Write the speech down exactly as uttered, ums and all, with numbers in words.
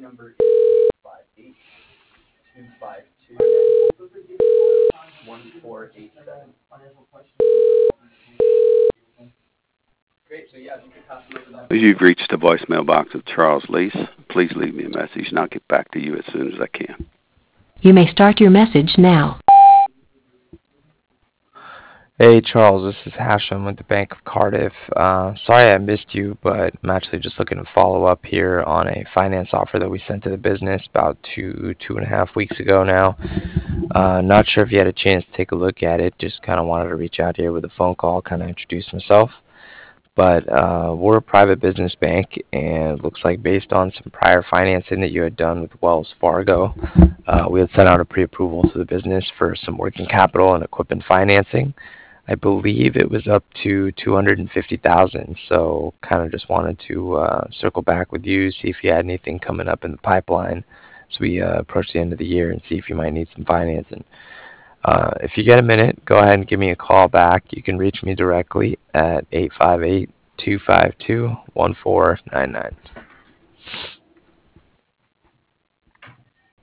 You've reached the voicemail box of Charles Lease. Please leave me a message and I'll get back to you as soon as I can. You may start your message now. Hey Charles, this is Hashem with the Bank of Cardiff. Uh, sorry I missed you, but I'm actually just looking to follow up here on a finance offer that we sent to the business about two, two and a half weeks ago now. Uh, not sure if you had a chance to take a look at it. Just kind of wanted to reach out here with a phone call, kind of introduce myself. But uh, we're a private business bank, and it looks like based on some prior financing that you had done with Wells Fargo, uh, we had sent out a pre-approval to the business for some working capital and equipment financing. I believe it was up to two hundred fifty thousand dollars, so kind of just wanted to uh, circle back with you, see if you had anything coming up in the pipeline as we uh, approach the end of the year and see if you might need some financing. Uh, if you get a minute, go ahead and give me a call back. You can reach me directly at eight five eight, two five two, one four nine nine.